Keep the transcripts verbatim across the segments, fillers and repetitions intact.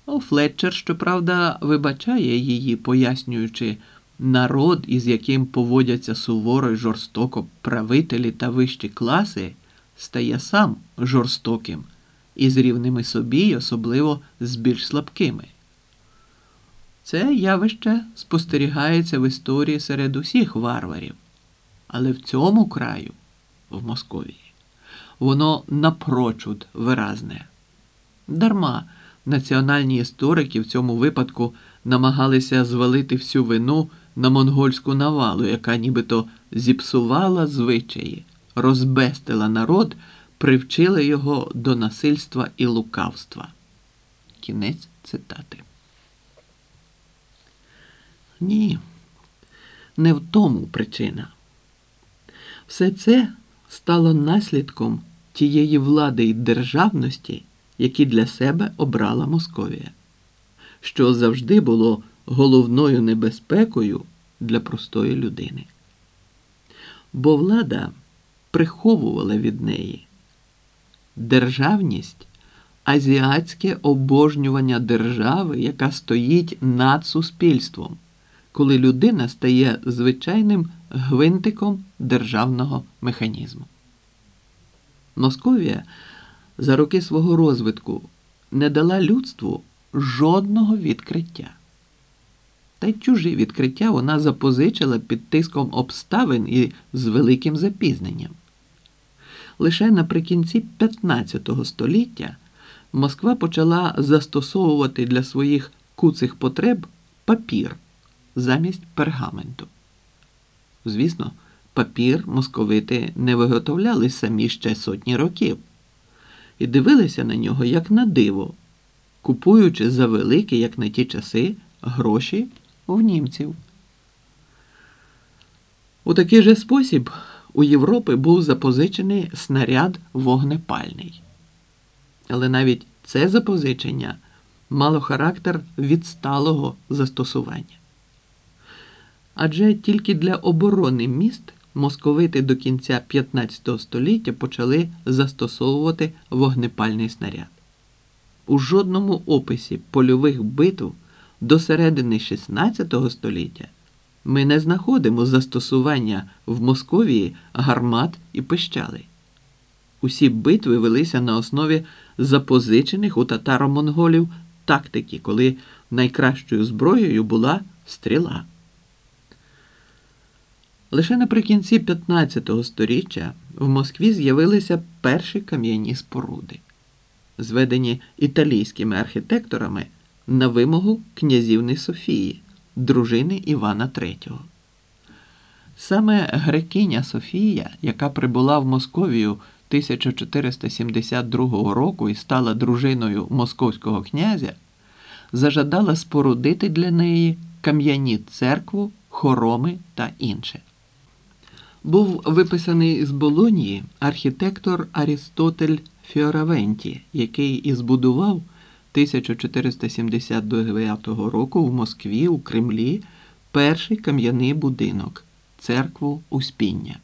О, Флетчер, щоправда, вибачає її, пояснюючи, народ, із яким поводяться суворо й жорстоко правителі та вищі класи, стає сам жорстоким і з рівними собі, й особливо з більш слабкими. Це явище спостерігається в історії серед усіх варварів, але в цьому краю, в Московії, воно напрочуд виразне. Дарма національні історики в цьому випадку намагалися звалити всю вину на монгольську навалу, яка нібито зіпсувала звичаї, розбестила народ, привчила його до насильства і лукавства. Кінець цитати. Ні, не в тому причина. Все це стало наслідком тієї влади й державності, які для себе обрала Московія, що завжди було головною небезпекою для простої людини. Бо влада приховувала від неї державність, азіатське обожнювання держави, яка стоїть над суспільством, коли людина стає звичайним гвинтиком державного механізму. Московія за роки свого розвитку не дала людству жодного відкриття. Та й чужі відкриття вона запозичила під тиском обставин і з великим запізненням. Лише наприкінці п'ятнадцятого століття Москва почала застосовувати для своїх куцих потреб папір замість пергаменту. Звісно, папір московити не виготовляли самі ще сотні років і дивилися на нього як на диво, купуючи за великі, як на ті часи, гроші в німців. У такий же спосіб у Європи був запозичений снаряд вогнепальний. Але навіть це запозичення мало характер відсталого застосування. Адже тільки для оборони міст московити до кінця п'ятнадцятого століття почали застосовувати вогнепальний снаряд. У жодному описі польових битв до середини шістнадцятого століття ми не знаходимо застосування в Московії гармат і пищалей. Усі битви велися на основі запозичених у татаро-монголів тактики, коли найкращою зброєю була стріла. Лише наприкінці п'ятнадцятого століття в Москві з'явилися перші кам'яні споруди, зведені італійськими архітекторами на вимогу князівни Софії, дружини Івана третього. Саме грекиня Софія, яка прибула в Московію тисяча чотириста сімдесят другого року і стала дружиною московського князя, зажадала спорудити для неї кам'яні церкву, хороми та інше. Був виписаний з Болоньї архітектор Арістотель Фіоравенті, який і збудував тисяча чотириста сімдесят дев'ятого року в Москві у Кремлі перший кам'яний будинок – церкву Успіння.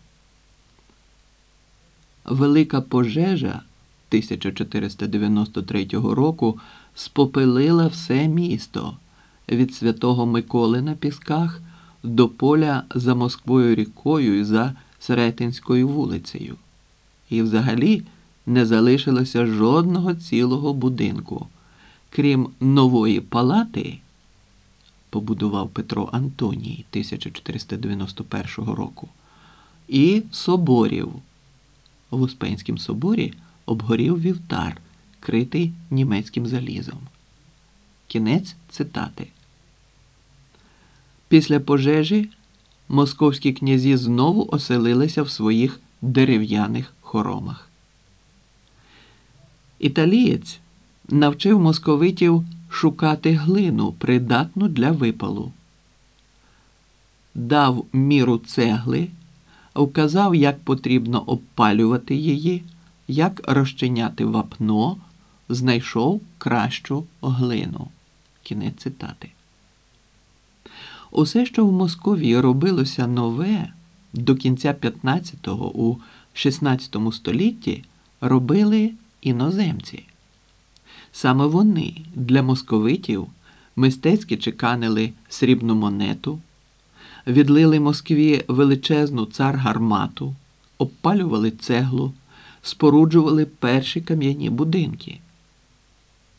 Велика пожежа тисяча чотириста дев'яносто третього року спопелила все місто від Святого Миколи на Пісках до поля за Москвою рікою і за Сретенською вулицею. І взагалі не залишилося жодного цілого будинку, крім нової палати, побудував Петро Антоній тисяча чотириста дев'яносто першого року, і соборів. В Успенському соборі обгорів вівтар, критий німецьким залізом. Кінець цитати. Після пожежі московські князі знову оселилися в своїх дерев'яних хоромах. Італієць навчив московитів шукати глину, придатну для випалу. Дав міру цегли, вказав, як потрібно обпалювати її, як розчиняти вапно, знайшов кращу глину. Кінець цитати. Усе, що в Московії робилося нове, до кінця п'ятнадцятого, у шістнадцятому столітті робили іноземці. Саме вони для московитів мистецьки чеканили срібну монету, відлили Москві величезну цар-гармату, обпалювали цеглу, споруджували перші кам'яні будинки.